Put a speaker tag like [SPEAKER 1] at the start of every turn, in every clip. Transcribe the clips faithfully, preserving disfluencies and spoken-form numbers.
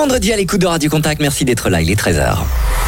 [SPEAKER 1] vendredi à l'écoute de Radio Contact. Merci d'être là, il est treize heures.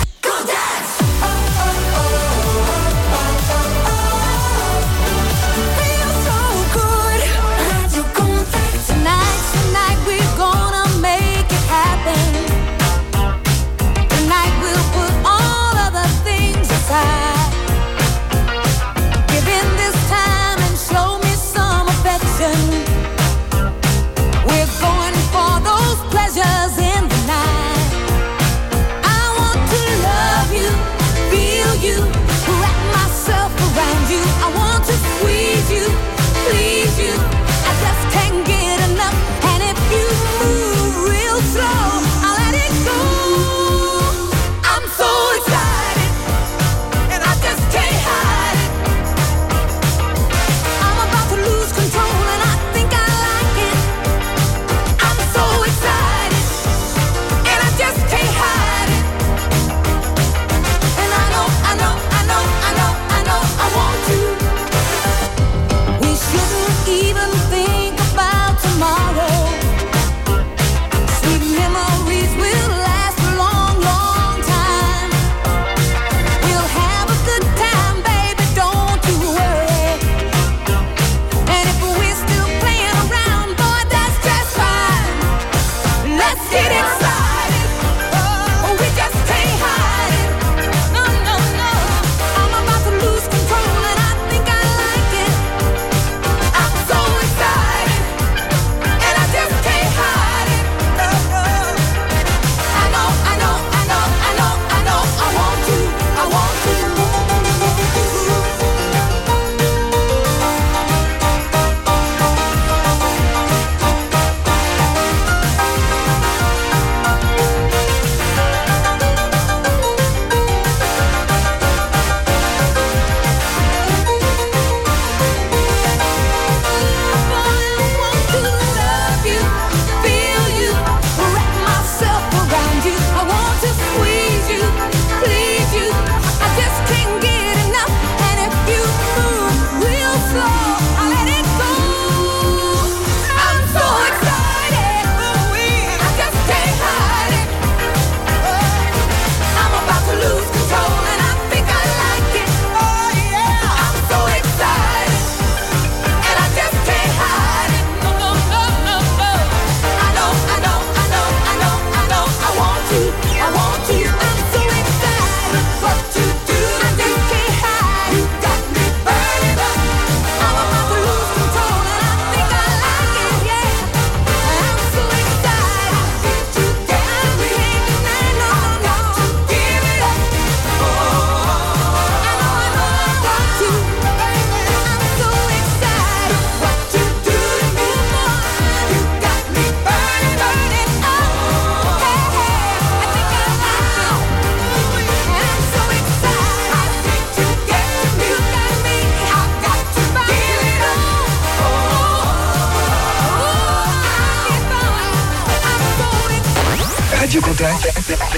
[SPEAKER 2] Radio Contact.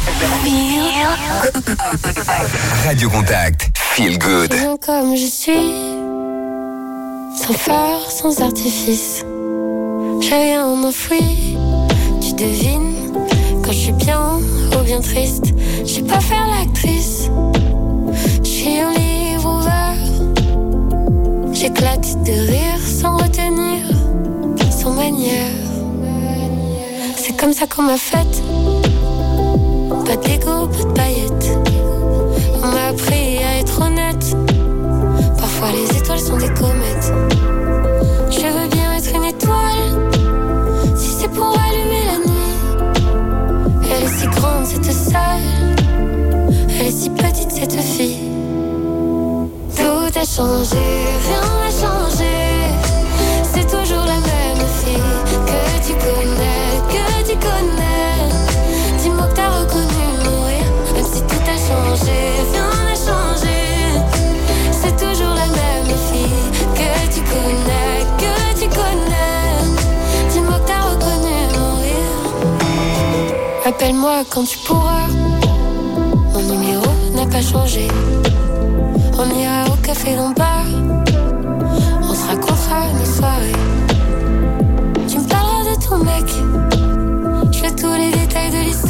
[SPEAKER 2] Radio Contact. Feel good.
[SPEAKER 3] Viens comme je suis, sans phare, sans artifice. Je viens m'enfuir, tu devines, quand je suis bien ou bien triste. Je sais pas faire l'actrice, je suis un livre ouvert. J'éclate de rire sans retenir, sans manière. C'est comme ça qu'on m'a faite. Pas d'ego, pas de paillettes. On m'a appris à être honnête. Parfois les étoiles sont des comètes. Je veux bien être une étoile, si c'est pour allumer la nuit. Elle est si grande cette salle, elle est si petite cette fille. Tout a changé, rien n'a changé. C'est toujours la même fille que tu connais, que tu connais. Dis-moi que t'as reconnu mon rire, même si tout a changé, rien n'a changé. C'est toujours la même fille que tu connais, que tu connais. Dis-moi que t'as reconnu mon rire. Appelle-moi quand tu pourras, mon numéro n'a pas changé. On ira au café Lombard, on se racontera nos soirées. Tu me parleras de ton mec, je veux tous les détails de l'histoire.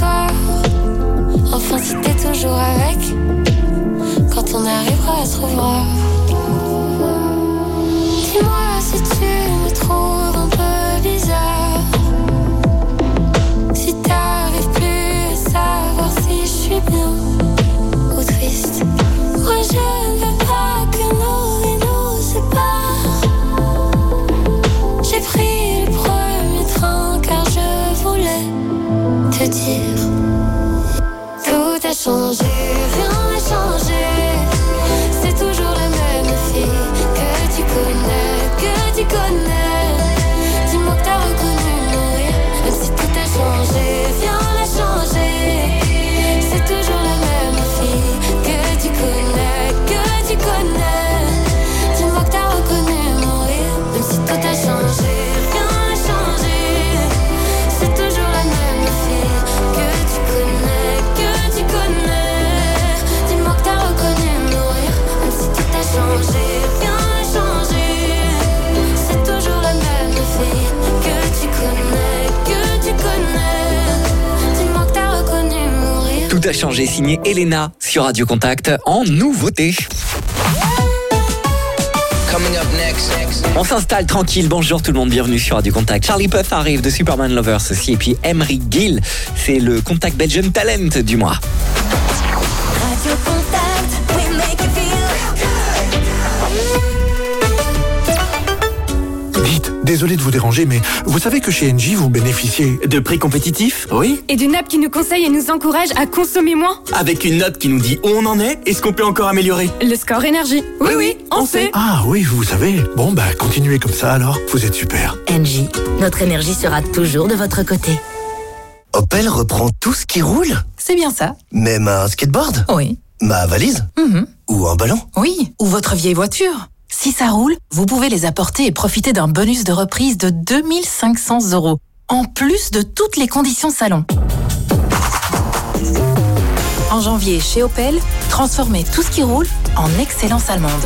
[SPEAKER 3] ça se revoit. Dis-moi si tu me trouves un peu bizarre, si t'arrives plus à savoir si je suis bien ou triste. Moi je ne veux pas que nos vies nous séparent. J'ai pris le premier train car je voulais te dire. Tout a changé, rien n'a changé. C'est toujours la même fille que tu connais, que tu connais. Dis-moi que t'as reconnu mon rire, même si tout a changé, rien n'a changé. C'est toujours la même fille que tu connais, que tu connais. Dis-moi que t'as reconnu mon rire, même si tout a changé, rien n'a changé. C'est toujours la même fille que tu connais, que tu connais. Dis-moi que t'as reconnu mon rire, même si tout a changé, rien n'a changé. C'est toujours la même fille que tu connais, que tu connais. Dis-moi que t'as reconnu mon rire.
[SPEAKER 1] Tout a changé, signé Elena sur Radio Contact en nouveauté.
[SPEAKER 2] Coming up next.
[SPEAKER 1] On s'installe tranquille, bonjour tout le monde, bienvenue sur Radio Contact. Charlie Puth arrive de Superman Lovers aussi, et puis Emery Gill, c'est le Contact Belgian Talent du mois.
[SPEAKER 3] Radio Contact, we make it feel.
[SPEAKER 4] Dites, désolé de vous déranger, mais vous savez que chez Engie, vous bénéficiez
[SPEAKER 5] De prix compétitifs, oui.
[SPEAKER 6] Et d'une app qui nous conseille et nous encourage à consommer moins.
[SPEAKER 5] Avec une note qui nous dit où on en est et ce qu'on peut encore améliorer.
[SPEAKER 6] Le score énergie. Oui, oui, on sait.
[SPEAKER 4] Ah oui, vous savez. Bon, bah, continuez comme ça alors. Vous êtes super.
[SPEAKER 7] Engie, notre énergie sera toujours de votre côté.
[SPEAKER 8] Opel reprend tout ce qui roule,
[SPEAKER 7] C'est bien ça.
[SPEAKER 8] même un skateboard,
[SPEAKER 7] Oui.
[SPEAKER 8] ma valise
[SPEAKER 7] Mhm.
[SPEAKER 8] ou un ballon.
[SPEAKER 7] Oui, ou votre vieille voiture. Si ça roule, vous pouvez les apporter et profiter d'un bonus de reprise de deux mille cinq cents euros, en plus de toutes les conditions salon. En janvier, chez Opel, transformez tout ce qui roule en excellence allemande.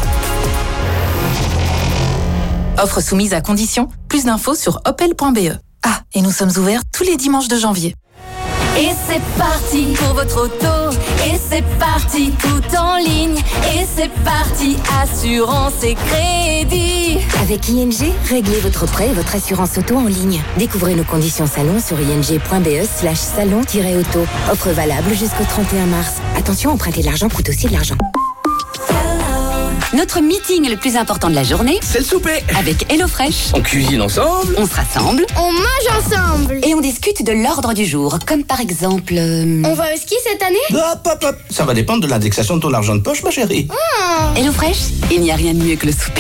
[SPEAKER 7] Offre soumise à condition. Plus d'infos sur opel point b e. Ah, et nous sommes ouverts tous les dimanches de janvier.
[SPEAKER 3] Et c'est parti pour votre auto. Et c'est parti tout en ligne. Et c'est parti assurance et crédit.
[SPEAKER 9] Avec I N G, réglez votre prêt et votre assurance auto en ligne. Découvrez nos conditions salon sur ing.be slash salon-auto. Offre valable jusqu'au trente et un mars. Attention, emprunter de l'argent coûte aussi de l'argent.
[SPEAKER 10] Notre meeting le plus important de la journée,
[SPEAKER 5] C'est le souper.
[SPEAKER 10] avec HelloFresh.
[SPEAKER 5] On cuisine ensemble.
[SPEAKER 10] On se rassemble
[SPEAKER 3] On mange ensemble.
[SPEAKER 10] et on discute de l'ordre du jour, comme par exemple... euh,
[SPEAKER 3] On va au ski cette année?
[SPEAKER 5] Hop, hop, hop. Ça va dépendre de l'indexation de ton argent de poche, ma chérie.
[SPEAKER 10] HelloFresh, il n'y a rien de mieux que le souper.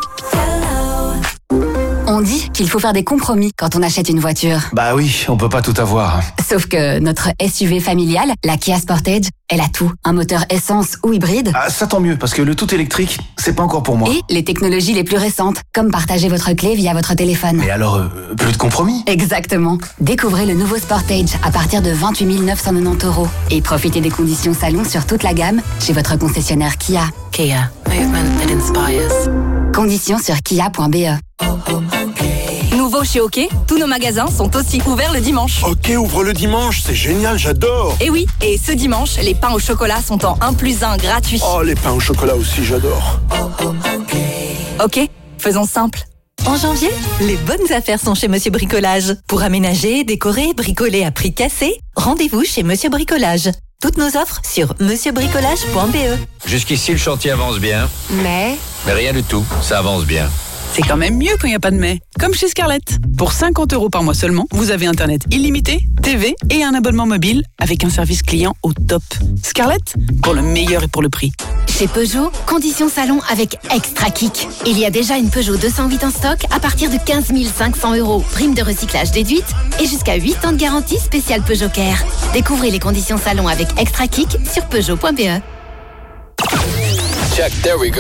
[SPEAKER 10] On dit qu'il faut faire des compromis quand on achète une voiture.
[SPEAKER 11] Bah oui, on peut pas tout avoir.
[SPEAKER 10] Sauf que notre S U V familiale, la Kia Sportage, elle a tout. Un moteur essence ou hybride.
[SPEAKER 11] Ah, ça tant mieux, parce que le tout électrique, c'est pas encore pour moi.
[SPEAKER 10] Et les technologies les plus récentes, comme partager votre clé via votre téléphone.
[SPEAKER 11] Mais alors, euh, plus de compromis?
[SPEAKER 10] Exactement. Découvrez le nouveau Sportage à partir de vingt-huit mille neuf cent quatre-vingt-dix euros. Et profitez des conditions salon sur toute la gamme chez votre concessionnaire Kia.
[SPEAKER 7] Kia, movement that inspires.
[SPEAKER 10] Conditions sur kia point b e.
[SPEAKER 6] Nouveau chez OK, tous nos magasins sont aussi ouverts le dimanche.
[SPEAKER 4] Ok, ouvre le dimanche, c'est génial, j'adore.
[SPEAKER 6] Et oui, et ce dimanche, les pains au chocolat sont en un plus un gratuit.
[SPEAKER 4] Oh, les pains au chocolat aussi, j'adore.
[SPEAKER 6] OK, faisons simple.
[SPEAKER 7] En janvier, les bonnes affaires sont chez Monsieur Bricolage. Pour aménager, décorer, bricoler à prix cassé, rendez-vous chez Monsieur Bricolage. Toutes nos offres sur monsieur bricolage point b e.
[SPEAKER 2] Jusqu'ici, le chantier avance bien.
[SPEAKER 9] Mais
[SPEAKER 2] Mais rien du tout, ça avance bien.
[SPEAKER 12] C'est quand même mieux quand il n'y a pas de mais. Comme chez Scarlett. Pour cinquante euros par mois seulement, vous avez Internet illimité, T V et un abonnement mobile avec un service client au top. Scarlett, pour le meilleur et pour le prix.
[SPEAKER 9] chez Peugeot, conditions salon avec Extra Kick. Il y a déjà une Peugeot deux cent huit en stock à partir de quinze mille cinq cents euros. Prime de recyclage déduite et jusqu'à huit ans de garantie spéciale Peugeot Care. Découvrez les conditions salon avec Extra Kick sur peugeot point b e.
[SPEAKER 2] Check, there we go.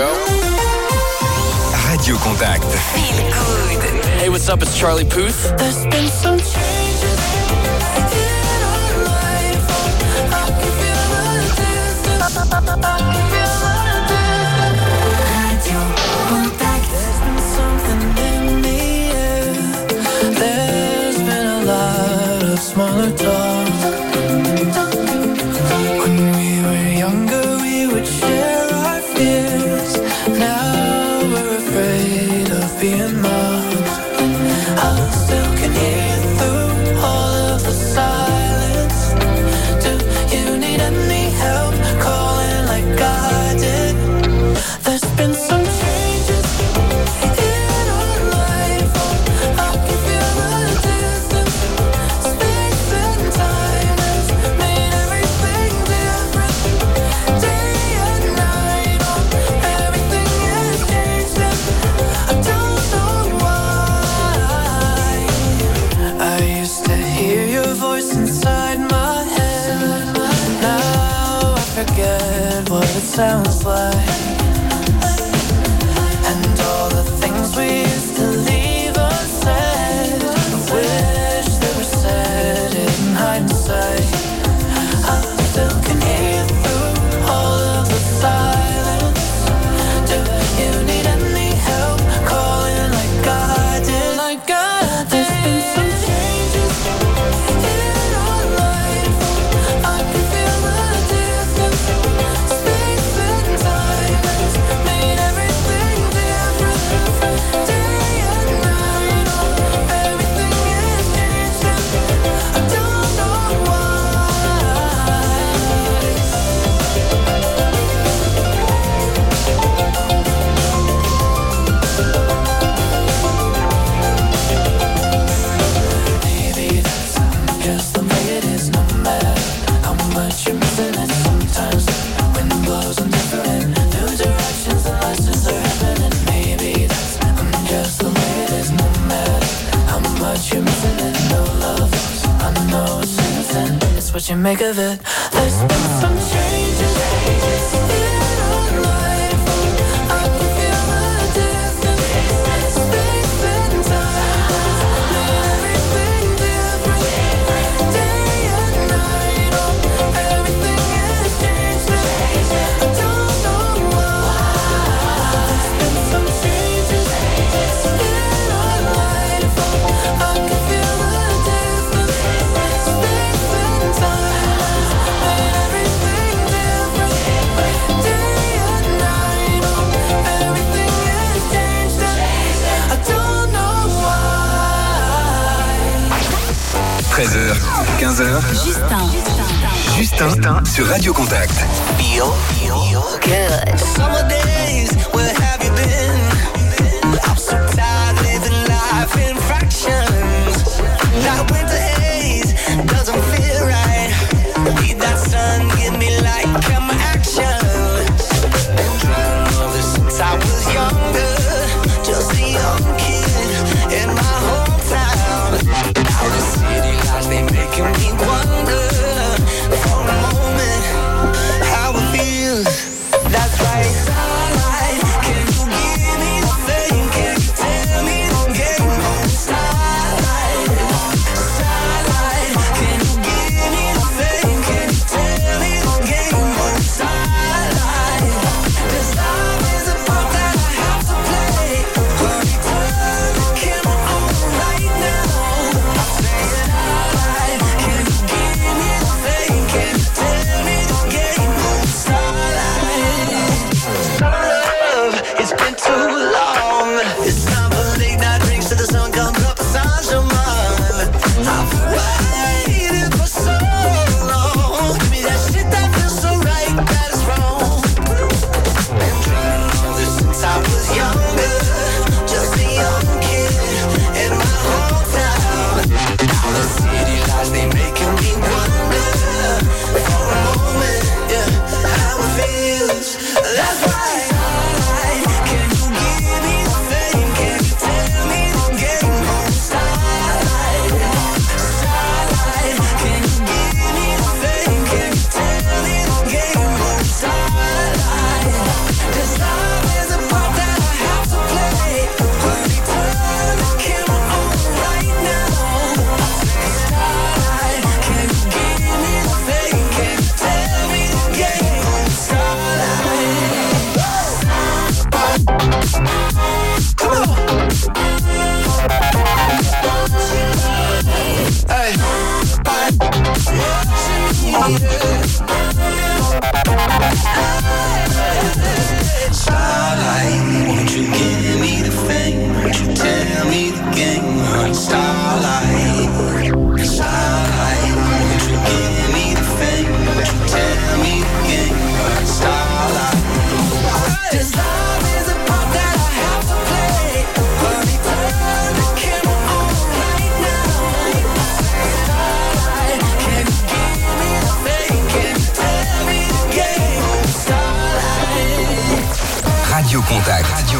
[SPEAKER 2] Radio Contact. Feel good.
[SPEAKER 5] Hey, what's up? It's Charlie Puth.
[SPEAKER 3] There's been some changes in our life. I can feel the distance. I can feel the distance. Radio Contact. There's been something in the air. There's been a lot of smaller talk. When we were younger, we would share our fears.
[SPEAKER 13] I still can hear you through all of the silence. Do you need any help calling like I did? There's been some changes in our life. I can feel the distance. Space and time has made everything different. Day and night, oh, everything has changed and I don't know why. I used to hear your voice inside my head. Now I forget what it sounds like. And all the things we used to leave unsaid, I wish they were said in hindsight. I still can hear you through all of the silence. Do you need any help calling like I did? Like I did. There's been some changes in our life. I can feel the distance. Space and time has made everything different. Day and night, oh, everything has changed and I don't know why. Maybe that's just the way it is, no matter how much you're missing it. Sometimes the wind blows in different new directions and lessons are happening. Maybe that's just the way it is, no matter how much you're missing it. No love lost, I know it's innocent. It's what you make of it. There's been some changes in our life. I can feel the distance. Space and time made everything different. Day and night, oh, everything has changed and I don't know why. There's been some changes in our life. I can feel the distance. Space and time made everything different. Day and night, oh, everything has changed and I don't know why.
[SPEAKER 14] treize heures, quinze heures.
[SPEAKER 6] Justin.
[SPEAKER 14] Justin sur Radio Contact.
[SPEAKER 2] Feel, feel good. Summer days, where have you been? I'm so tired living life in fractions. That winter haze doesn't feel right. Need that sun, give me light, come action. Been dreaming of this since I was younger. Just a young kid in my hometown. Now the city lights, they making me wonder for a moment how it feels. That's right. Starlight, can you give me the same? Can you tell me the game? Starlight, starlight, can you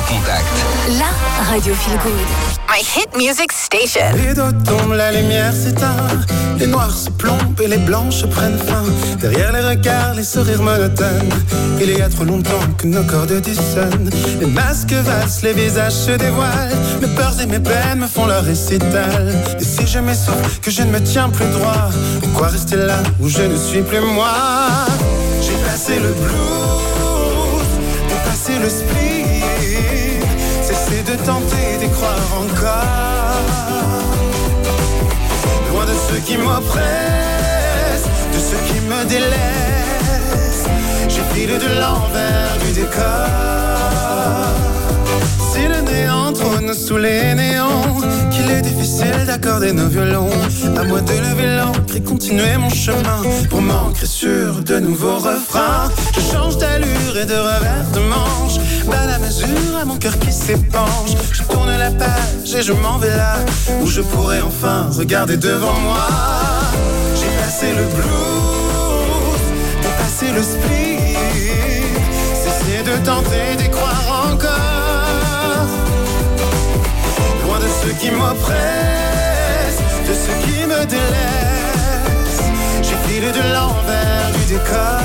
[SPEAKER 14] Contact.
[SPEAKER 6] La radio feel good.
[SPEAKER 15] My hit music station.
[SPEAKER 16] Les dos tombent, la lumière s'éteint. Les noirs se plombent et les blanches prennent fin. Derrière les regards, les sourires monotones. Il y a trop longtemps que nos corps dissonnent. Les masques valsent, les visages se dévoilent. Mes peurs et mes peines me font leur récital. Et si je m'essouffle, que je ne me tiens plus droit, pourquoi rester là où je ne suis plus moi? J'ai passé le blues, dépassé le split. Cessez de tenter d'y croire encore. Loin de ceux qui m'oppressent, de ceux qui me délaissent. J'ai filé de l'envers du décor. Si le néant trône sous les néons, qu'il est difficile d'accorder nos violons, à moi de lever l'encre et continuer mon chemin pour m'ancrer sur de nouveaux refrains. Je change d'allure et de revers de manche, bas la mesure à mon cœur qui s'épanche. Je tourne la page et je m'en vais là où je pourrais enfin regarder devant moi. J'ai passé le blues, dépassé le split, cessé de tenter d'y croire encore. Loin de ceux qui m'oppressent, de ceux qui me délaissent. J'ai filé de l'envers du décor.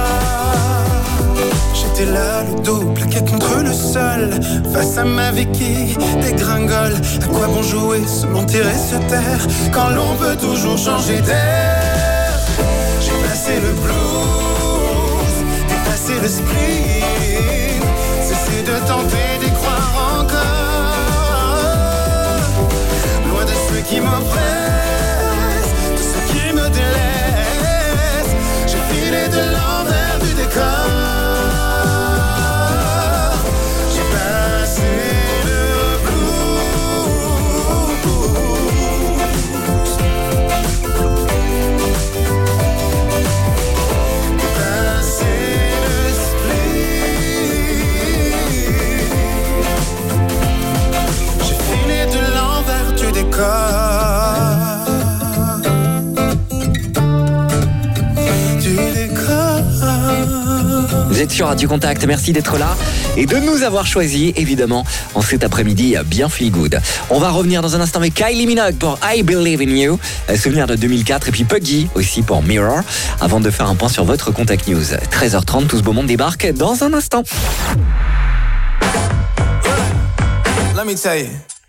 [SPEAKER 16] J'étais là, le dos plaqué contre le sol, face à ma vie qui dégringole. À quoi bon jouer, se mentir et se taire, quand l'on peut toujours changer d'air. J'ai passé le blues, dépassé le spleen, cessé de tenter d'y croire encore. Loin de ceux qui m'oppressent, de ceux qui me délaissent. J'ai filé de l'envers du décor.
[SPEAKER 1] Vous êtes sur Radio Contact, merci d'être là et de nous avoir choisis, évidemment, en cet après-midi bien feel good. On va revenir dans un instant avec Kylie Minogue pour I Believe in You, souvenir de deux mille quatre, et puis Puggy aussi pour Mirror, avant de faire un point sur votre Contact News. treize heures trente, tout ce beau monde débarque dans un instant.
[SPEAKER 17] Let me tell you,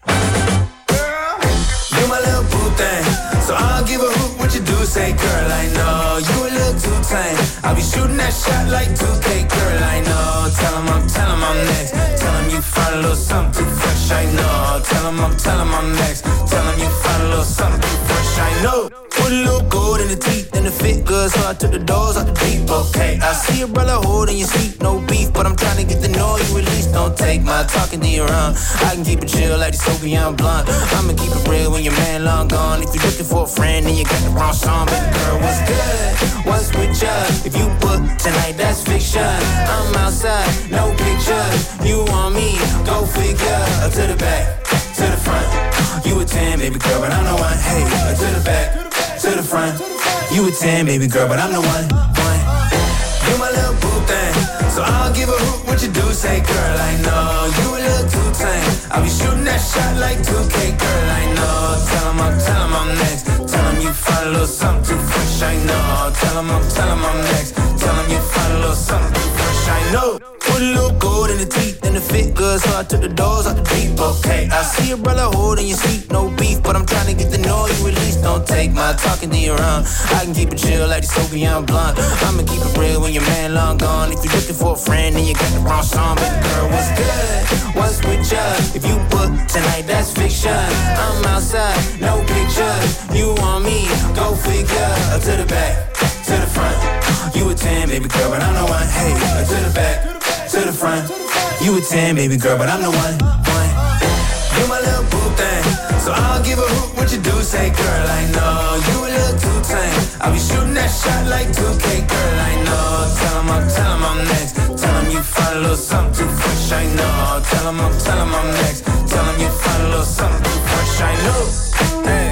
[SPEAKER 17] you my little boo thing, so I'll give a hoot what you do. Say, girl, I know you a little too tame. I'll be shooting that shot like two K, girl, I know. Tell him I'm, tell him I'm next. Tell him you find a little something too fresh, I know. Tell him I'm, tell him I'm next. Tell him you find a little something too fresh, I know. Put a little gold in the teeth and it fit good, so I took the doors out the deep, okay. I see your brother holding your seat, no beef, but I'm trying to get the noise released. Don't take my talking to your own. I can keep it chill like the Soviet blunt. I'ma keep it real when your man long gone. If you're looking for a friend, then you got the wrong song. Baby girl, what's good? What's with ya? If you book tonight, that's fiction. I'm outside, no pictures. You want me? Go figure. Up to the back, to the front. You a ten, baby girl, but I'm the one. Hey, up to the back, to the front. You a ten, baby girl, but I'm the one. One. You my little boo thing, so I'll give a hoot what you do. Say, girl, I know you a little too tame. I'll be shooting that shot like two K, girl, I know. Tell him I'm, tell him I'm next. Tell him you find a little something too fresh, I know. Tell him I'm, tell him I'm next. Tell him you find a little something too fresh, I know. Put a little gold in the teeth and it fit good, so I took the doors out the deep, okay. I see your brother holding your seat, no beef, but I'm trying to get the noise released. Don't take my talking to your own. I can keep it chill like the Soviet blunt. I'ma keep it real when your man long gone. If you're looking for a friend, then you got the wrong song. Baby girl, what's good? What's with ya? If you book tonight, that's fiction. I'm outside, no pictures. You want me? Go figure. Up to the back, to the front. You a ten, baby girl, but I'm the one. Hey, up to the back, to the front. You a ten, baby girl, but I'm the one. One. You my little boo thing, so I'll give a hoot what you do. Say, girl, I know you a little too tame. I'll be shooting that shot like two K, girl, I know. Tell him I'm, tell him I'm next. Tell him you find a little something too fresh, I know. Tell him I'm, tell him I'm next. Tell him you find a little something too fresh, I know. Hey,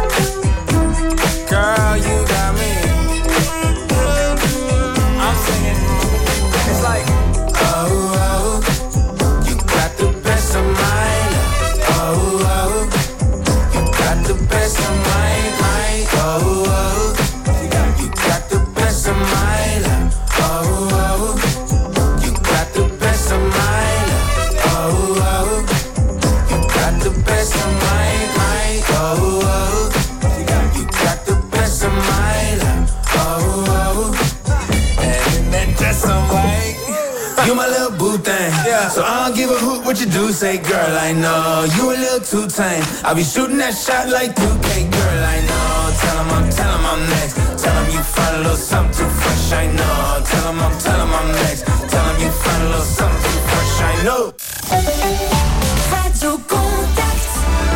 [SPEAKER 17] girl, you got me. I'm singing. It's like, oh, oh, you got the So I don't give a hoot what you do, say girl, I know you a little too tame. I'll be shooting that shot like two K, girl, I know. Tell him I'm, tell him I'm next. Tell him you find a little something too fresh, I know. Tell him I'm, tell him I'm next. Tell him you find a little something too fresh, I know.
[SPEAKER 2] Radio Contact.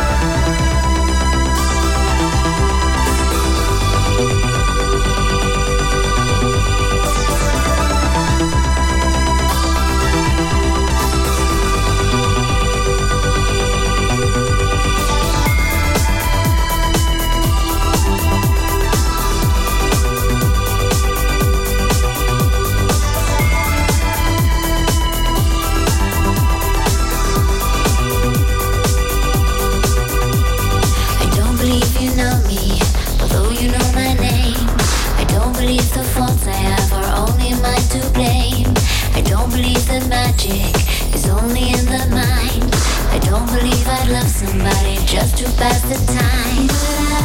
[SPEAKER 3] The faults I have are only mine to blame. I don't believe the magic is only in the mind. I don't believe I'd love somebody just to pass the time. But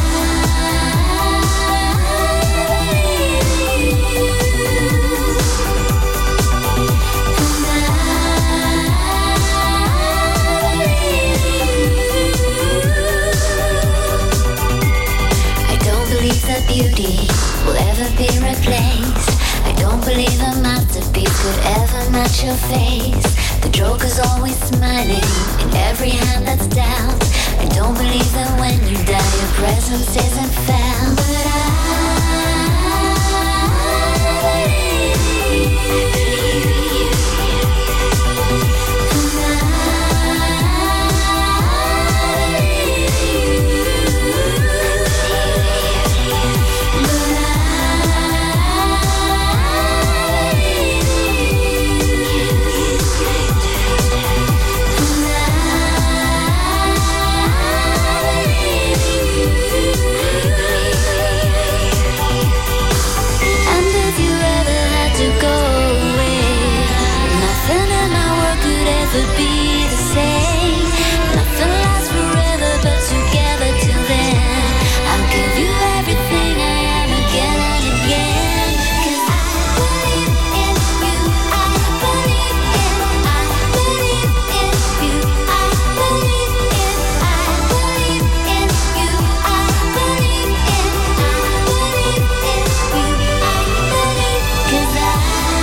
[SPEAKER 3] I don't believe that beauty will ever be replaced. I don't believe a masterpiece could ever match your face. The Joker's always smiling in every hand that's dealt. I don't believe that when you die your presence isn't felt. But be the same. Nothing lasts forever, but together till then I'll give you everything I am again and again. 'Cause I believe in you, I believe in, I believe in you, I believe in, I believe in you, I believe in, I believe in you, I believe, 'cause I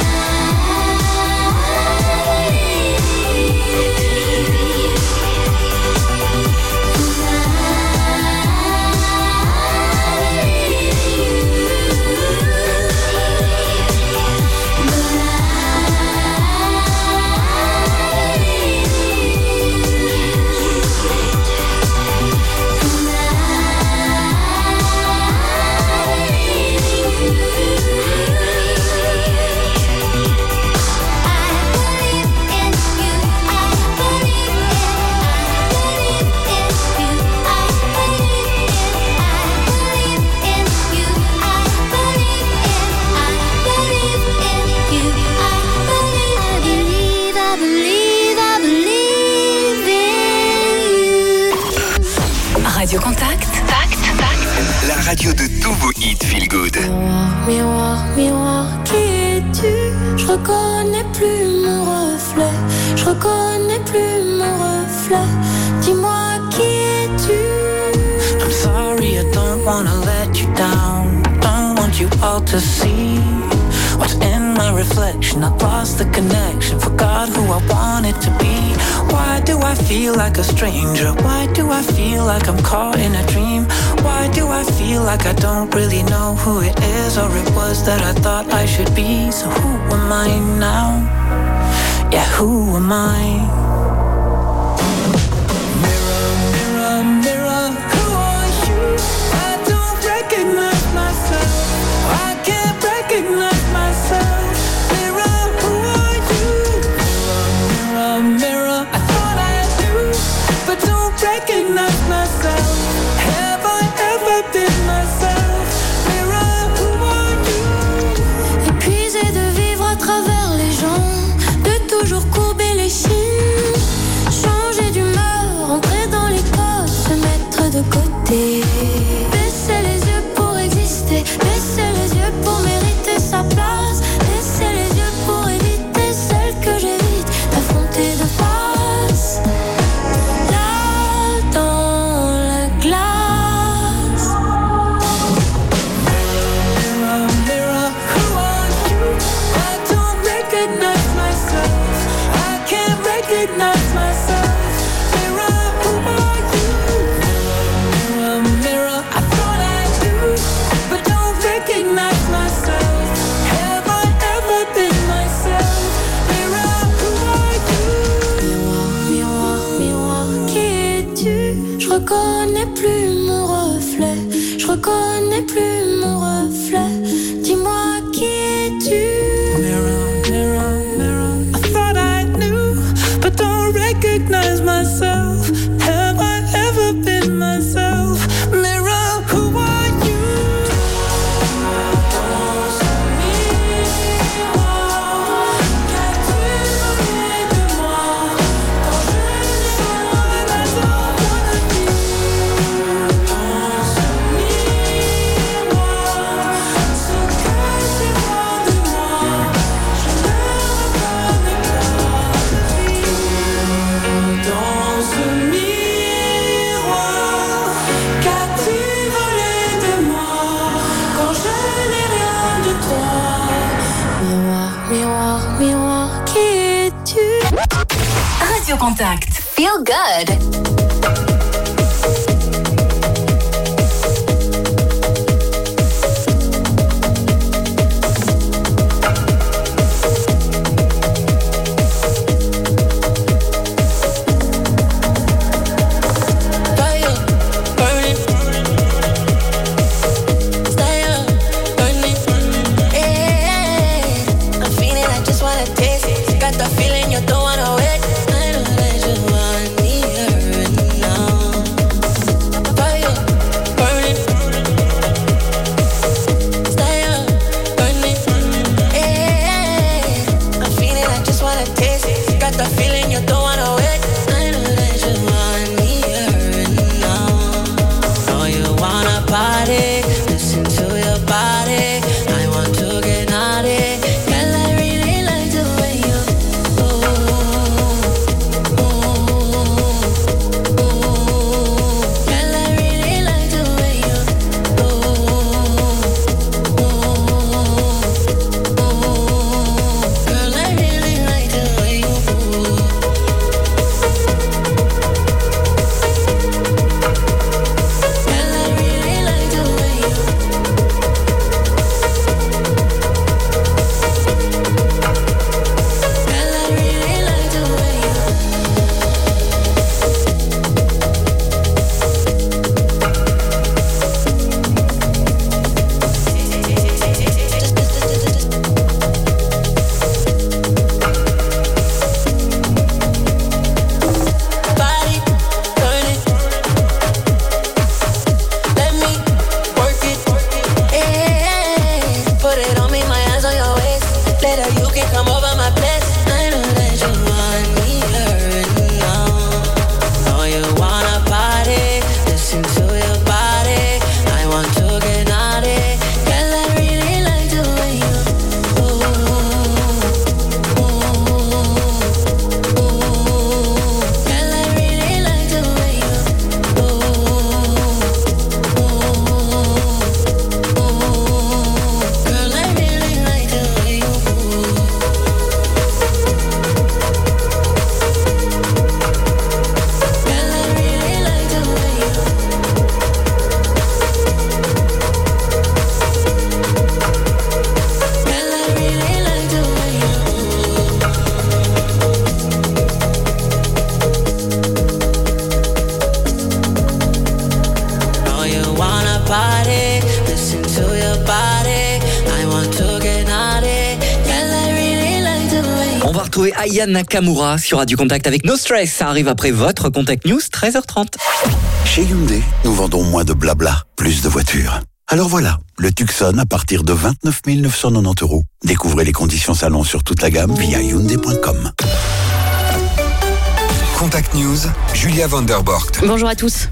[SPEAKER 6] Radio Contact. Tact, tact.
[SPEAKER 14] La radio de tous vos hits feel good.
[SPEAKER 3] Miroir, miroir, miroir, qui es-tu? Je reconnais plus mon reflet. Je reconnais plus mon reflet. Dis-moi qui es-tu?
[SPEAKER 2] I'm sorry, I don't wanna let you down. Don't want you all to see what's in my reflection. I lost the connection, forgot who I wanted to be. Why do I feel like a stranger? Why do I feel like I'm caught in a dream? Why do I feel like I don't really know who it is or it was that I thought I should be? So who am I now? Yeah, who am I? Mirror, mirror, mirror, who are you? I don't recognize myself. I can't recognize myself. Mirror, who are you? Mirror, mirror, mirror, I thought I knew, but don't recognize myself. Have I ever been myself? Mirror, who are you?
[SPEAKER 3] Épuisé de vivre à travers les gens, de toujours courber les chines. n'es plus mon reflet. Dis-moi qui es-tu?
[SPEAKER 13] Mirror, mirror, mirror. I thought I knew, but don't recognize myself. Have I ever been myself? Mirror, who are you?
[SPEAKER 6] Radio Contact. Feel good.
[SPEAKER 1] Aya Nakamura sur Radio Contact avec No Stress. Ça arrive après votre Contact News, treize heures trente.
[SPEAKER 18] Chez Hyundai, nous vendons moins de blabla, plus de voitures. Alors voilà, le Tucson à partir de vingt-neuf mille neuf cent quatre-vingt-dix euros. Découvrez les conditions salon sur toute la gamme via hyundai point com.
[SPEAKER 19] Contact News, Julia Vanderborgt.
[SPEAKER 20] Bonjour à tous.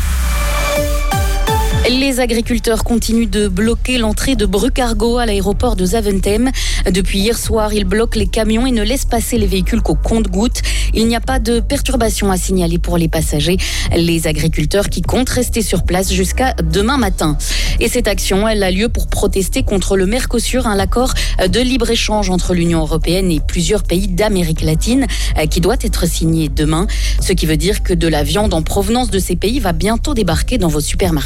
[SPEAKER 20] Les agriculteurs continuent de bloquer l'entrée de Brucargo à l'aéroport de Zaventem. Depuis hier soir, ils bloquent les camions et ne laissent passer les véhicules qu'au compte-gouttes. Il n'y a pas de perturbation à signaler pour les passagers. Les agriculteurs qui comptent rester sur place jusqu'à demain matin. Et cette action, elle a lieu pour protester contre le Mercosur, hein, l'accord de libre-échange entre l'Union européenne et plusieurs pays d'Amérique latine, qui doit être signé demain. Ce qui veut dire que de la viande en provenance de ces pays va bientôt débarquer dans vos supermarchés.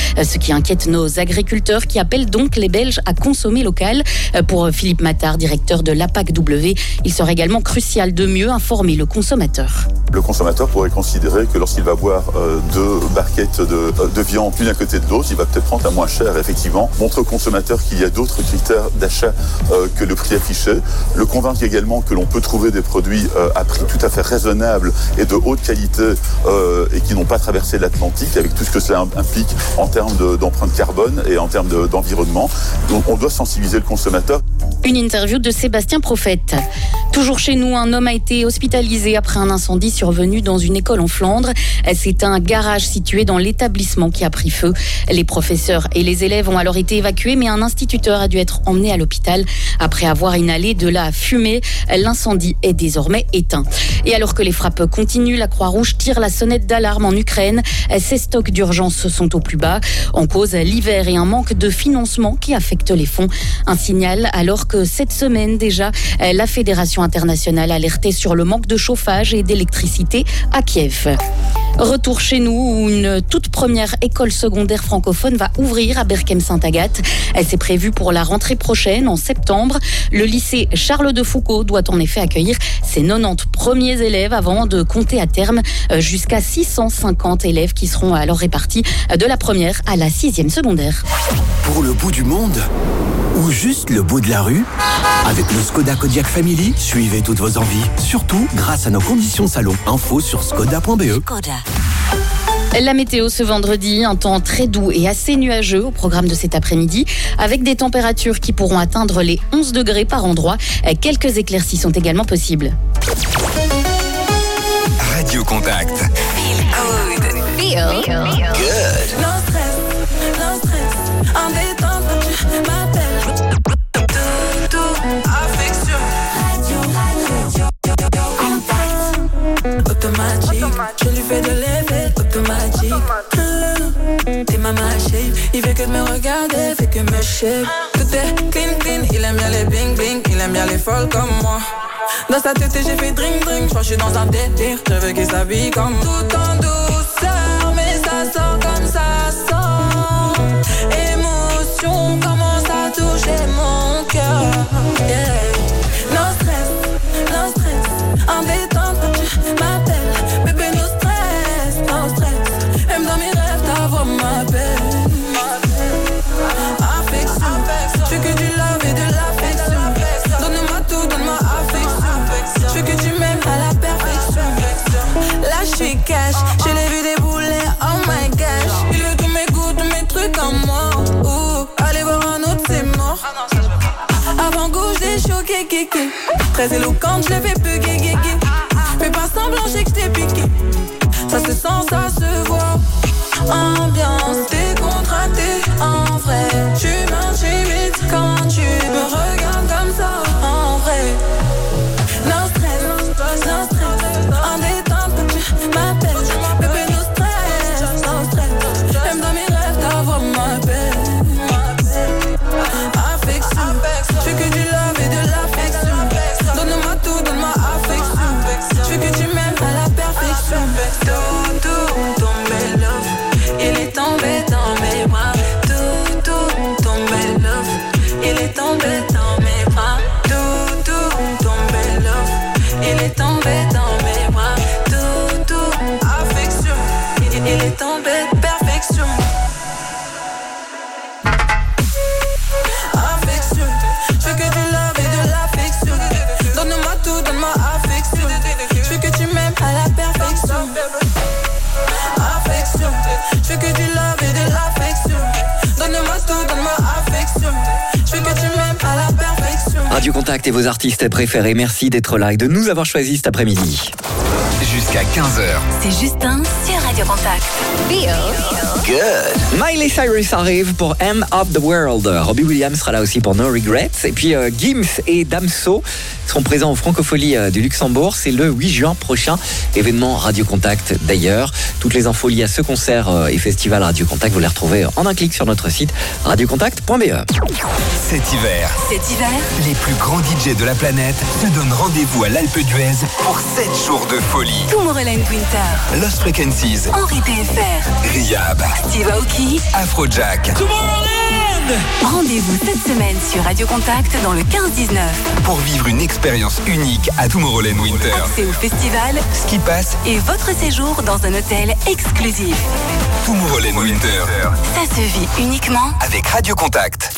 [SPEAKER 20] ce qui inquiète nos agriculteurs qui appellent donc les Belges à consommer local. Pour Philippe Mattard, directeur de l'A P A C W, il serait également crucial de mieux informer le consommateur.
[SPEAKER 21] Le consommateur pourrait considérer que lorsqu'il va boire euh, deux barquettes de, de viande l'une à côté de l'autre, il va peut-être prendre à moins cher, effectivement. Montrer au consommateur qu'il y a d'autres critères d'achat euh, que le prix affiché. Le convaincre également que l'on peut trouver des produits euh, à prix tout à fait raisonnable et de haute qualité euh, et qui n'ont pas traversé l'Atlantique avec tout ce que cela implique en termes de, d'empreinte carbone et en termes de, d'environnement. Donc on doit sensibiliser le consommateur.
[SPEAKER 20] Une interview de Sébastien Prophète. Toujours chez nous, un homme a été hospitalisé après un incendie survenu dans une école en Flandre. C'est un garage situé dans l'établissement qui a pris feu. Les professeurs et les élèves ont alors été évacués, mais un instituteur a dû être emmené à l'hôpital après avoir inhalé de la fumée. L'incendie est désormais éteint. Et alors que les frappes continuent, la Croix-Rouge tire la sonnette d'alarme en Ukraine. Ses stocks d'urgence sont au plus bas. En cause, l'hiver et un manque de financement qui affecte les fonds. Un signal alors que cette semaine déjà, la Fédération internationale alertait sur le manque de chauffage et d'électricité à Kiev. Retour chez nous où une toute première école secondaire francophone va ouvrir à Berchem-Sainte-Agathe. C'est prévu pour la rentrée prochaine, en septembre. Le lycée Charles de Foucauld doit en effet accueillir ses quatre-vingt-dix premiers élèves avant de compter à terme jusqu'à six cent cinquante élèves qui seront alors répartis de la première à la sixième secondaire.
[SPEAKER 22] Pour le bout du monde ou juste le bout de la rue, avec le Skoda Kodiaq Family, suivez toutes vos envies. Surtout grâce à nos conditions salon. Info sur skoda point b e.
[SPEAKER 20] La météo ce vendredi, un temps très doux et assez nuageux au programme de cet après-midi, avec des températures qui pourront atteindre les onze degrés par endroit. Quelques éclaircies sont également possibles.
[SPEAKER 19] Radio Contact.
[SPEAKER 15] Feel good. Feel good.
[SPEAKER 2] No stress, no stress. En détente, tu m'appelles. Tout, tout, affection. Radio, radio, contact. Automatique, je lui fais de l'effet automatique. Mmh. T'es ma machine, il fait que de me regarder, fait que me shape. Tout est clean, clean, il aime bien les bling bling, il aime bien les folles comme moi. Dans sa tête j'ai fait drink drink, je crois que je suis dans un délire, je veux qu'il s'habille comme tout en douceur, mais ça sort comme ça sort. Émotion commence à toucher mon cœur. Yeah. No stress, no stress, en détente tu m'appelles, bébé no stress, no stress. Aime dans mes rêves d'avoir ma belle. Affection, je veux que du love et de l'affection. Donne-moi tout, donne-moi affection. Je veux que tu m'aimes à la perfection. Là je suis cash, je l'ai vu débouler, oh my gosh. Il veut tous mes goûts, tous mes trucs en moi. Ouh, allez voir un autre c'est mort. Avant goût je l'ai choqué, kéké. Très éloquente, je l'ai fait plus gay, gay, gay. Fais pas semblant, j'ai que je t'ai piqué. Ça se sent, ça se voit. Ambiance décontractée, en vrai. Tu m'intimides quand tu me regardes comme ça, en vrai. No stress, no stress, en détente tu m'appelles. Bébé no stress, no stress. J'aime dans mes rêves d'avoir ma belle. Affection, je veux que du love et de l'affection. Donne-moi tout, donne-moi affection. Je veux que tu m'aimes à la perfection. Tout, tout, tomber love, il est tombé dans mes bras. Tout, tout, tomber love, il est tombé dans mes bras. Tout, tout, tomber love, il est tombé dans mes bras. Tout, tout, affection, il, il est tombé de perfection. Affection, je veux que du love et de l'affection. Donne-moi tout, donne-moi affection. Je veux que tu m'aimes à la perfection. Affection, je veux que du love et de l'affection. Donne-moi tout, donne-moi affection. Je veux que tu m'aimes à la perfection.
[SPEAKER 1] Radio Contact et vos artistes préférés, merci d'être là et de nous avoir choisis cet après-midi.
[SPEAKER 19] Jusqu'à quinze heures.
[SPEAKER 6] C'est Justin sur Radio Contact.
[SPEAKER 15] Feel good.
[SPEAKER 1] Miley Cyrus arrive pour End of the World. Robbie Williams sera là aussi pour No Regrets. Et puis euh, Gims et Damso seront présents au Francophonie euh, du Luxembourg. C'est le huit juin prochain. Événement Radio Contact d'ailleurs. Toutes les infos liées à ce concert euh, et festival Radio Contact, vous les retrouvez en un clic sur notre site radio contact point b e.
[SPEAKER 19] Cet hiver,
[SPEAKER 6] Cet hiver,
[SPEAKER 19] les plus grands D J de la planète se donnent rendez-vous à l'Alpe d'Huez pour sept jours de folie.
[SPEAKER 6] Tomorrowland Winter,
[SPEAKER 19] Lost Frequencies,
[SPEAKER 6] Henri T F R,
[SPEAKER 19] Riyab,
[SPEAKER 6] Steve Aoki,
[SPEAKER 19] Afrojack.
[SPEAKER 6] Rendez-vous cette semaine sur Radio Contact dans le quinze dix-neuf.
[SPEAKER 19] Pour vivre une expérience unique à Tomorrowland Winter.
[SPEAKER 6] Accès au festival,
[SPEAKER 19] Ski Pass
[SPEAKER 6] et votre séjour dans un hôtel exclusif.
[SPEAKER 19] Tomorrowland Winter.
[SPEAKER 6] Ça se vit uniquement
[SPEAKER 19] avec Radio Contact.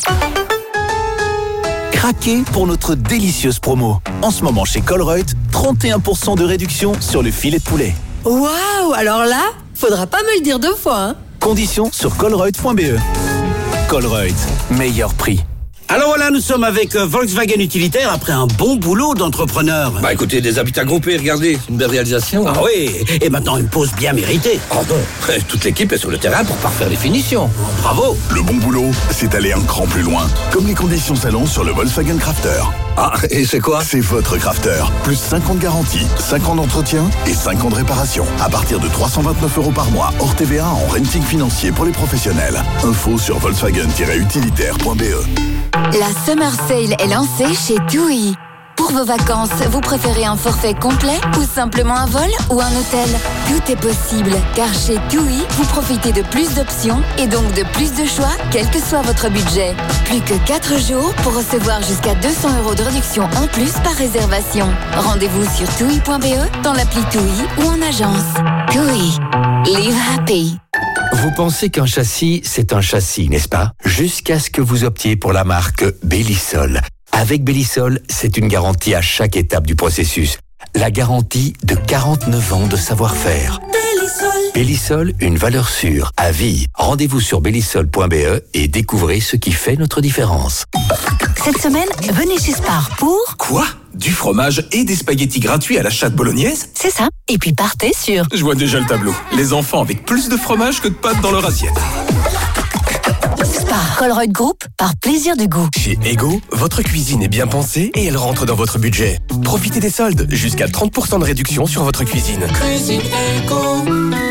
[SPEAKER 22] Craquez pour notre délicieuse promo. En ce moment chez Colruyt, trente et un pour cent de réduction sur le filet de poulet.
[SPEAKER 8] Waouh, alors là, faudra pas me le dire deux fois, hein.
[SPEAKER 22] Conditions sur colruyt point b e. Colruyt, meilleur prix.
[SPEAKER 11] Alors voilà, nous sommes avec euh, Volkswagen Utilitaire après un bon boulot d'entrepreneur.
[SPEAKER 5] Bah écoutez, des habitats groupés, regardez, c'est une belle réalisation.
[SPEAKER 11] Ah oui, et maintenant une pause bien méritée.
[SPEAKER 5] Oh non, toute l'équipe est sur le terrain pour parfaire les finitions.
[SPEAKER 11] Oh, bravo.
[SPEAKER 23] Le bon boulot, c'est aller un cran plus loin. Comme les conditions salon sur le Volkswagen Crafter.
[SPEAKER 5] Ah, et c'est quoi?
[SPEAKER 23] C'est votre Crafter. Plus cinq ans de garantie, cinq ans d'entretien et cinq ans de réparation. À partir de trois cent vingt-neuf euros par mois, hors T V A en renting financier pour les professionnels. Info sur volkswagen tiret utilitaire point b e.
[SPEAKER 10] La Summer Sale est lancée chez TUI. Pour vos vacances, vous préférez un forfait complet ou simplement un vol ou un hôtel? Tout est possible, car chez TUI, vous profitez de plus d'options et donc de plus de choix, quel que soit votre budget. Plus que quatre jours pour recevoir jusqu'à deux cents euros de réduction en plus par réservation. Rendez-vous sur tui point b e, dans l'appli TUI ou en agence. TUI. Live happy.
[SPEAKER 22] Vous pensez qu'un châssis, c'est un châssis, n'est-ce pas? Jusqu'à ce que vous optiez pour la marque Bellisol. Avec Bellisol, c'est une garantie à chaque étape du processus. La garantie de quarante-neuf ans de savoir-faire. Bellisol. Bellisol, une valeur sûre, à vie. Rendez-vous sur bellisol point b e et découvrez ce qui fait notre différence.
[SPEAKER 6] Cette semaine, venez chez Spar pour...
[SPEAKER 19] Quoi? Du fromage et des spaghettis gratuits à l'achat de bolognaise?
[SPEAKER 6] C'est ça. Et puis partez sur...
[SPEAKER 19] Je vois déjà le tableau. Les enfants avec plus de fromage que de pâtes dans leur assiette.
[SPEAKER 6] Spar, Colruyt Group, par plaisir du goût.
[SPEAKER 19] Chez Ego, votre cuisine est bien pensée et elle rentre dans votre budget. Profitez des soldes, jusqu'à trente pour cent de réduction sur votre cuisine.
[SPEAKER 2] Cuisine Ego.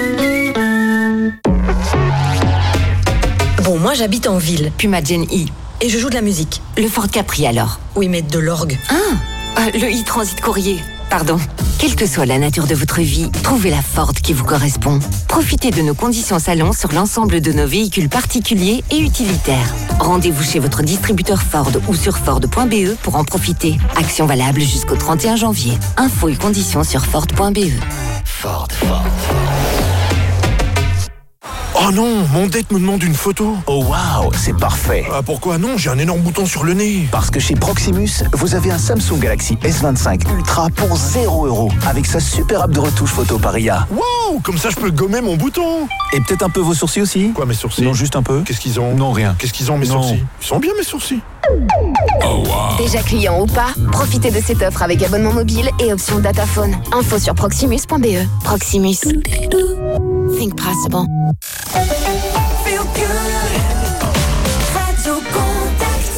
[SPEAKER 8] Bon, moi j'habite en ville.
[SPEAKER 10] Puma Gen I.
[SPEAKER 8] Et je joue de la musique.
[SPEAKER 10] Le Ford Capri alors?
[SPEAKER 8] Oui, mais de l'orgue.
[SPEAKER 10] Ah, euh, le e-Transit courrier. Pardon. Quelle que soit la nature de votre vie, trouvez la Ford qui vous correspond. Profitez de nos conditions salon sur l'ensemble de nos véhicules particuliers et utilitaires. Rendez-vous chez votre distributeur Ford ou sur ford point b e pour en profiter. Action valable jusqu'au trente et un janvier. Infos et conditions sur ford point b e.
[SPEAKER 1] Ford, Ford.
[SPEAKER 4] Oh non, mon date me demande une photo.
[SPEAKER 22] Oh waouh, c'est parfait.
[SPEAKER 4] Ah pourquoi non? J'ai un énorme bouton sur le nez.
[SPEAKER 22] Parce que chez Proximus, vous avez un Samsung Galaxy S vingt-cinq Ultra pour zéro euro. Avec sa super app de retouche photo par I A.
[SPEAKER 4] Wow, comme ça je peux gommer mon bouton.
[SPEAKER 22] Et peut-être un peu vos sourcils aussi.
[SPEAKER 4] Quoi, mes sourcils?
[SPEAKER 22] Non, juste un peu.
[SPEAKER 4] Qu'est-ce qu'ils ont?
[SPEAKER 22] Non, rien.
[SPEAKER 4] Qu'est-ce qu'ils ont, mes
[SPEAKER 22] Non.
[SPEAKER 4] sourcils? Ils sont bien, mes sourcils.
[SPEAKER 19] Oh wow.
[SPEAKER 9] Déjà client ou pas, profitez de cette offre avec abonnement mobile et option dataphone. Info sur proximus point b e. Proximus. Think possible.
[SPEAKER 2] Feel good. Radio Contact.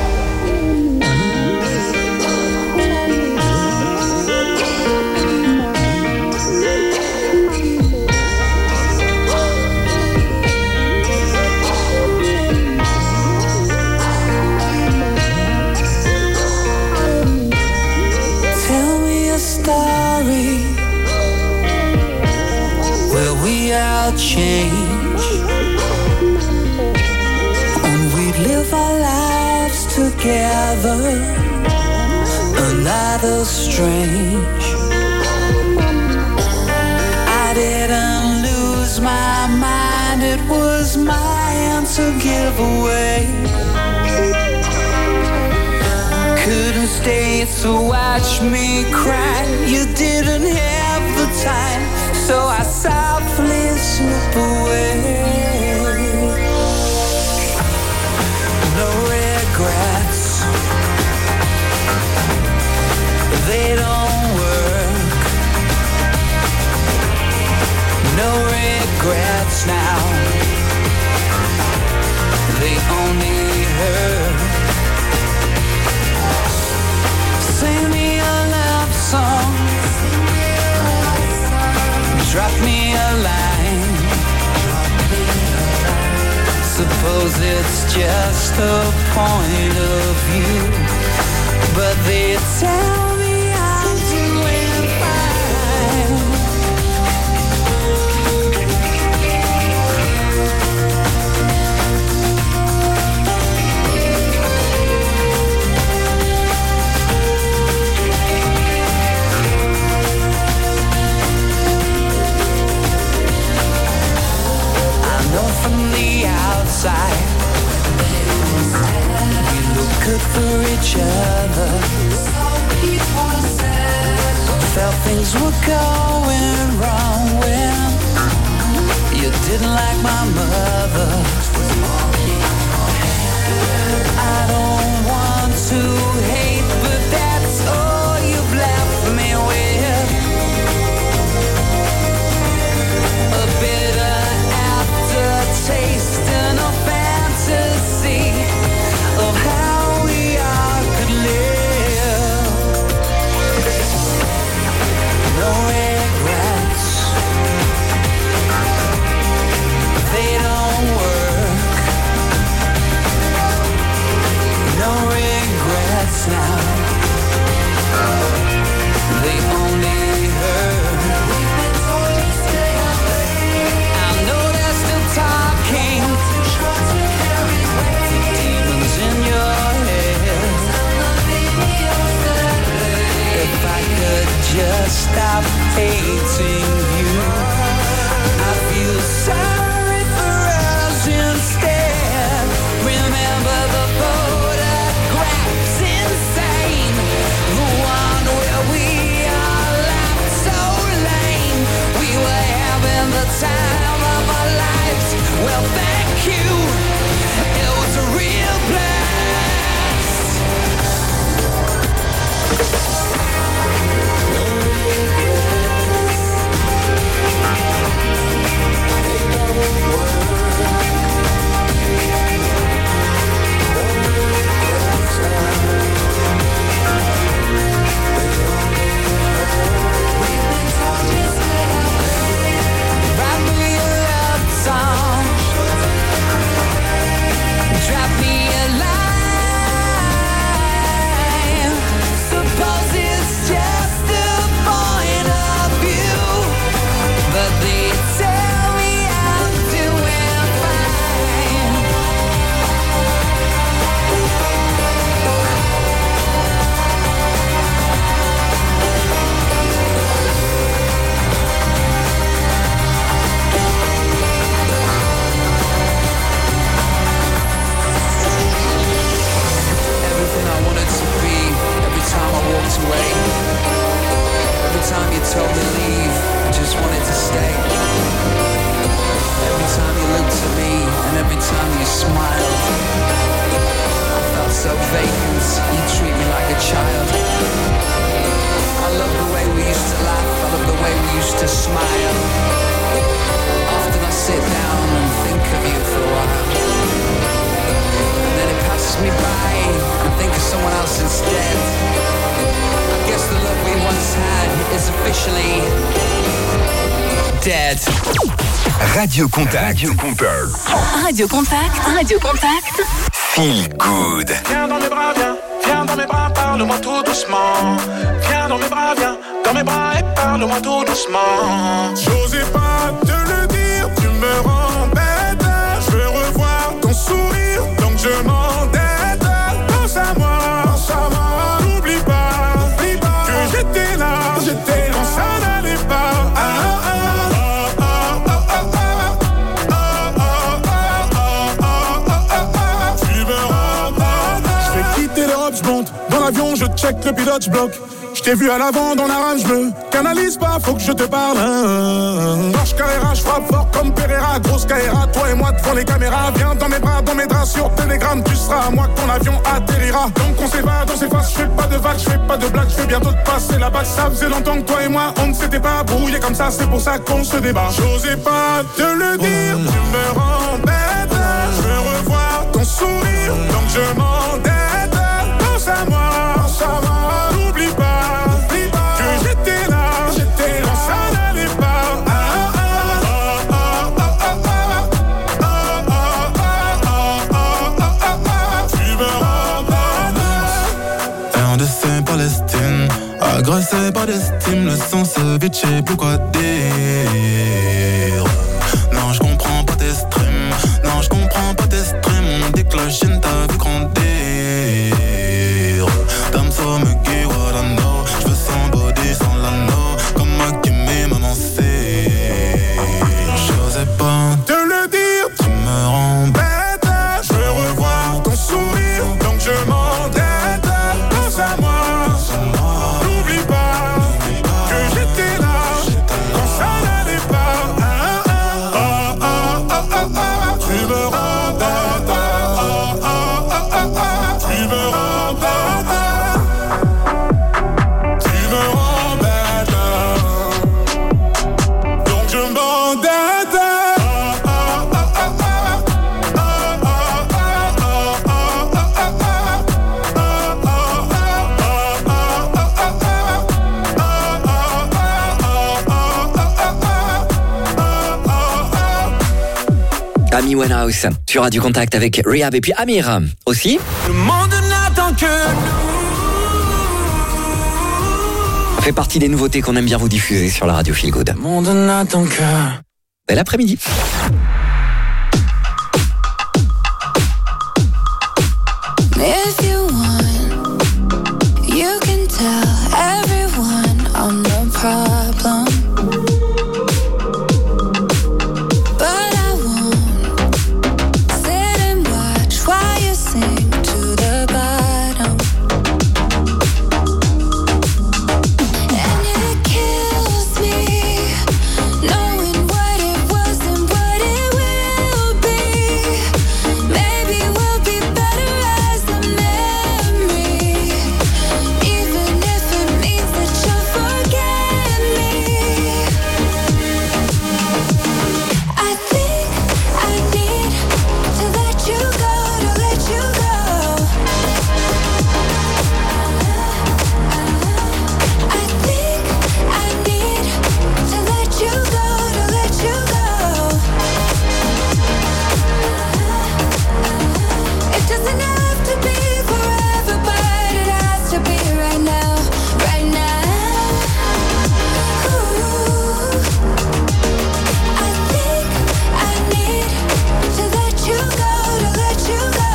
[SPEAKER 2] Tell me a story where we all change and we live our lives together, another strange. I didn't lose my mind, it was mine to give away. Couldn't stay to watch me cry, you didn't have the time, so I softly slip away. No regrets, they don't work. No regrets now, they only hurt. Sing me a love song, drop me a line. Suppose it's just a point of view, but they tell me I'm doing fine. the outside. We look good for each other. Felt things were going wrong when you didn't like my mother. I don't want to hate, but that's all you've left me with. A bitter aftertaste and a fantasy of how we all could live. No regrets, they don't work. No regrets now, they only hurt. I know they're still talking, the demons in your head. If I could just stop hating you, I feel sorry for us instead. Remember the photographs insane, the one where we all laughed so lame. We were having the time of our lives. Well, thank you, it was a real blast. Write me a love song, drop me a line. Suppose it's just a point of view, but they tell me I'm doing fine. Everything I wanted to be, every time I walked away, every time you told me leave, I just wanted to stay. Every time you looked at me, and every time you smiled, I felt so vacant, you treat me like a child. I love the way we used to laugh, I love the way we used to smile. Often I sit down and think of you for a while, and then it passes me by and think of someone else instead. I guess the love we once had is officially dead.
[SPEAKER 14] Radio Contact. Radio Contact.
[SPEAKER 6] Radio Contact. Radio Contact.
[SPEAKER 14] Feel good.
[SPEAKER 17] Viens dans mes bras, viens, viens dans mes bras, parle-moi tout doucement. Viens dans mes bras, viens, dans mes bras et parle-moi tout doucement. J'osais pas te le dire, tu me rends bête. Je veux revoir ton sourire, donc je m'endette. Pense à moi, pense à moi. N'oublie pas, n'oublie pas que j'étais là, j'étais là, ça n'allait pas. Ah, ah, ah. Dans l'avion, je check le pilote, je bloque. Je t'ai vu à l'avant dans la rame, je me canalise pas, faut que je te parle. Marche Carrera, je frappe fort comme Pereira. Grosse Carrera, toi et moi devant les caméras. Viens dans mes bras, dans mes draps, sur Telegram. Tu seras à moi que ton avion atterrira. Donc on s'évade, on s'efface, je fais pas de vagues, je fais pas de blagues. Je vais bientôt te passer la bague. Ça faisait longtemps que toi et moi, on ne s'était pas brouillé comme ça. C'est pour ça qu'on se débat. J'osais pas te le dire, tu me rends bête. Je veux revoir ton sourire, donc je m'endette. Pense à moi, pense à moi. N'oublie pas, n'oublie pas que j'étais là, j'étais là, ça n'allait pas. Ah, ah, ah, ah, ah, ah, ah, ah, tu me rends
[SPEAKER 7] R D C Palestine, agressé par l'estime, le sang se vide, je sais plus quoi dire. Non, je comprends pas tes streams, non, je comprends pas tes streams, on dit que la chienne t'a vu grandir. Damn so me gay, what I know, je veux sans body, sans l'anneau, comme ma Kimmy, maman c'est. J'osais pas
[SPEAKER 17] te le dire,
[SPEAKER 7] tu me rends
[SPEAKER 1] Amy Winehouse sur Radio Contact avec Rehab et puis Amir aussi.
[SPEAKER 17] Le monde n'attend que
[SPEAKER 1] Ça fait partie des nouveautés qu'on aime bien vous diffuser sur la radio Feel Good.
[SPEAKER 17] Le monde n'attend que
[SPEAKER 1] Bel après-midi.
[SPEAKER 13] If you want, you can tell everyone I'm no problem. But I won't sit and watch while you sink to the bottom. And it kills me knowing what it was and what it will be. Maybe we'll be better as a memory, even if it means that you'll forget me. I think I need to let you go, to let you go. I think I need to let you go, to let you go. It doesn't have to be forever, but it has to be right now, right now. Ooh. I think I need to let you go, to let you go.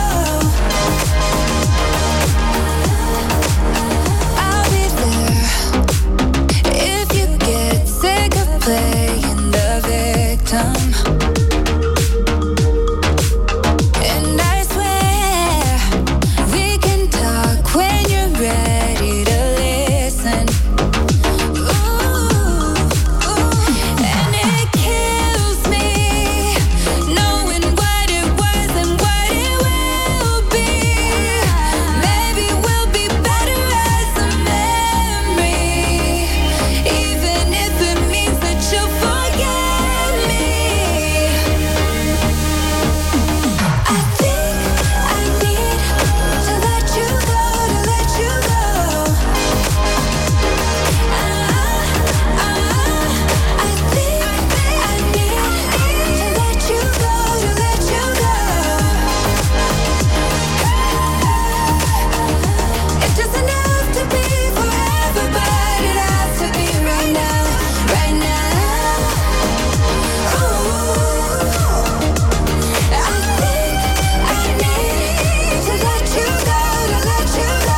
[SPEAKER 13] I'll be there if you get sick of playing the victim. And I swear we can talk when you're ready to listen. Ooh, ooh. And it kills me knowing what it was and what it will be. Maybe we'll be better as a memory, even if it means that you'll forget me. I think I need to let you go, to let you go. I think I need to let you go, to let you go. It doesn't have to be forever, but it has to be right now, right now. Ooh. I think I need to let you go, to let you go.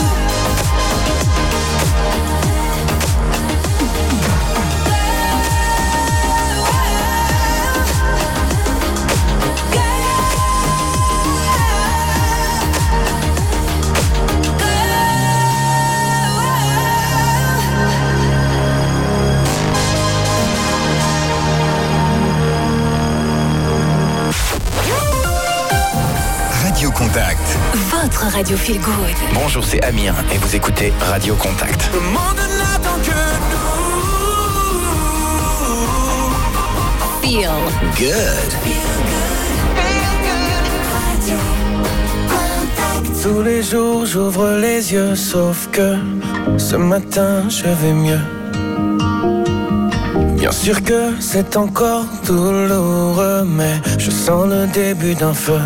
[SPEAKER 14] Radio Contact.
[SPEAKER 6] Votre radio Feel Good.
[SPEAKER 14] Bonjour, c'est Amir et vous écoutez Radio Contact.
[SPEAKER 17] le monde n'attend que
[SPEAKER 6] Feel
[SPEAKER 14] Good.
[SPEAKER 17] Tous les jours j'ouvre les yeux, sauf que ce matin je vais mieux. Bien sûr que c'est encore douloureux, mais je sens le début d'un feu.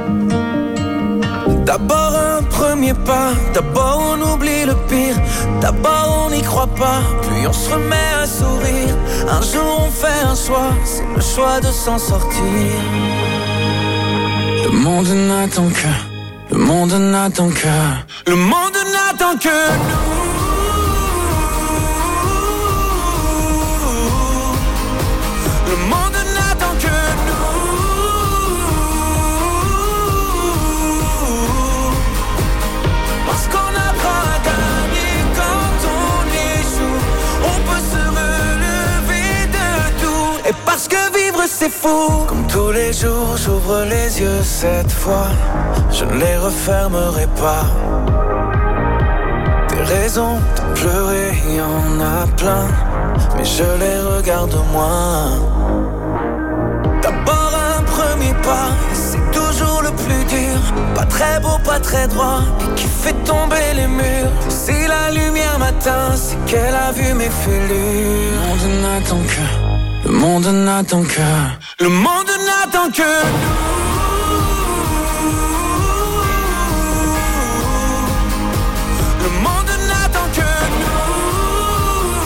[SPEAKER 17] D'abord un premier pas, d'abord on oublie le pire, d'abord on n'y croit pas, puis on se remet à sourire. Un jour on fait un choix, c'est le choix de s'en sortir. Le monde n'attend que, le monde n'attend que, le monde n'attend que nous. Le monde n'attend que nous. Parce qu'on apprend à gagner quand on échoue. On peut se relever de tout. Et parce que vivre c'est fou. Comme tous les jours j'ouvre les yeux cette fois. Je ne les refermerai pas. Des raisons de pleurer, il y en a plein, mais je les regarde moins. D'abord un premier pas, et c'est toujours le plus dur. Pas très beau, pas très droit, et qui fait tomber les murs. Si la lumière m'atteint, c'est qu'elle a vu mes fêlures. Le monde n'attend que, Le monde n'attend que, le monde n'attend que nous. Le monde n'attend que nous.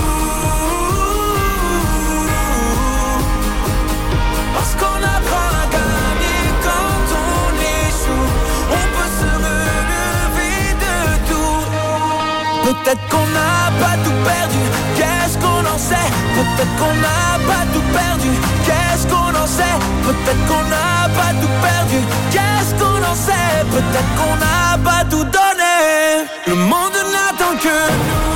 [SPEAKER 17] Parce qu'on apprend à gagner quand on échoue. On peut se relever de tout. Peut-être qu'on n'a pas tout perdu. Qu'est-ce qu'on en sait? Peut-être qu'on n'a pas tout perdu. Qu'est-ce qu'on en sait? Peut-être qu'on n'a pas tout perdu. Qu'est-ce qu'on en sait? Peut-être qu'on n'a pas tout donné. Le monde n'attend que nous.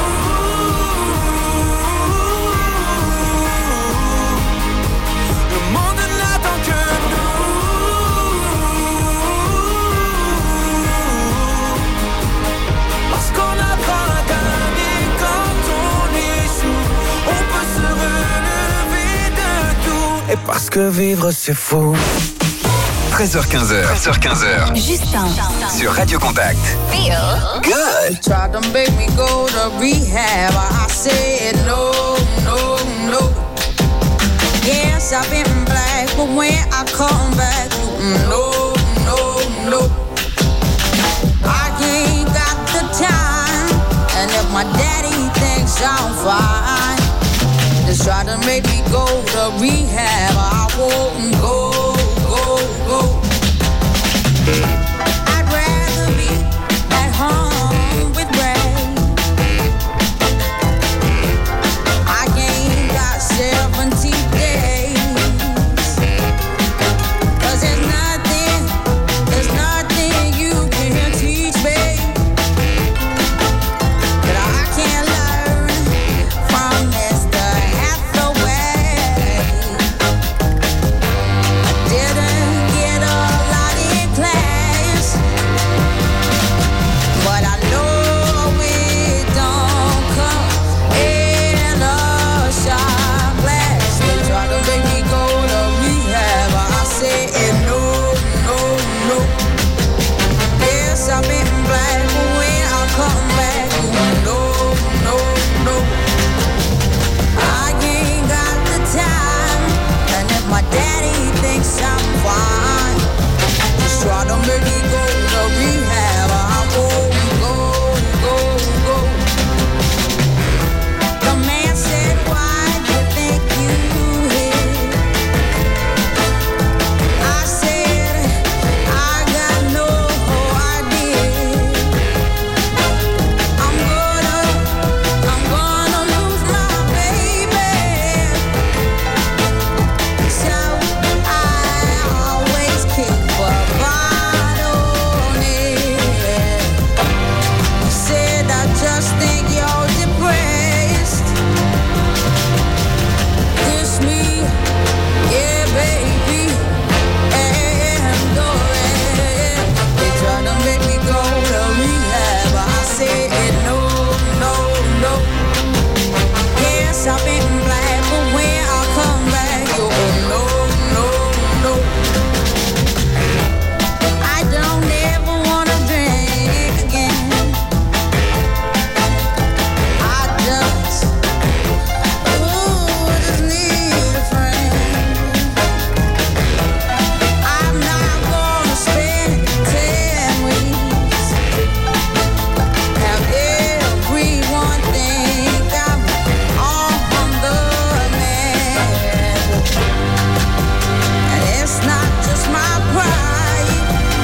[SPEAKER 17] Le monde n'attend que nous. Parce qu'on apprend à gagner quand on échoue. On peut se relever de tout. Et parce que vivre c'est fou.
[SPEAKER 14] treize heures quinze. treize heures quinze.
[SPEAKER 6] Justin.
[SPEAKER 14] Sur Radio Contact.
[SPEAKER 6] Feel
[SPEAKER 14] Good.
[SPEAKER 2] Tried to make me go to rehab. I said no, no, no. Yes, I've been black, but when I come back, no, no, no. I ain't got the time, and if my daddy thinks I'm fine, just try to make me go to rehab. I won't go, go, go. I'd rather be at home with Ray. I ain't got seventy days. Cause there's nothing, there's nothing you can teach me that I can't learn from Mister Hathaway. I didn't get a lot in class, but I know it don't come in a shot glass. They try to make me go to rehab. I said no, no, no. Yes, I've been black, but when I come back, no, no, no. I ain't got the time, and if my daddy thinks I'm fine, just try to make me go to rehab. I won't go, go, go. The man said, why do you think you hit? I said, I got no idea. I'm gonna, I'm gonna lose my baby. So I always keep a bottle on it. You said I just think you're depressed. Kiss me, yeah, baby, and go ahead. They try to make me go to rehab. I said no, no, no. Yes, I've been black, but when I come back, you no, no, no. I don't ever wanna drink again. I just, ooh, just need a friend. I'm not gonna spend ten weeks. Have everyone think I'm on the man. And it's not just my pride.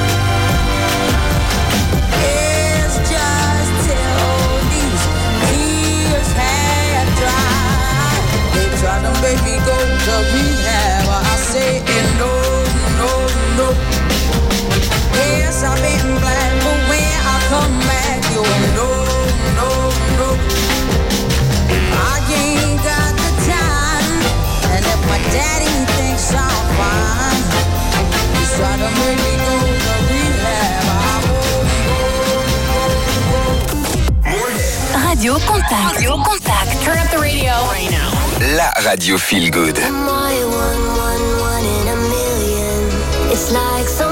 [SPEAKER 2] It's just till these tears have dried. They try to make me go to rehab. I say no, no, no. Yes, I've been black, but when I come back, you no, no, no. I ain't got the time, and if my daddy thinks I'm fine, he's trying to make me go to rehab. I
[SPEAKER 6] Radio Contact. Radio Contact. Turn up the radio. Right now.
[SPEAKER 14] La radio feel good.
[SPEAKER 3] Am I one, one, one in a million? It's like so